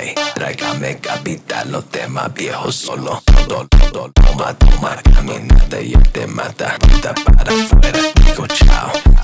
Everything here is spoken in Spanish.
Ay, tráigame capital, los temas viejos solo. Toma, toma, caminata y él te mata. Está para afuera, digo chao.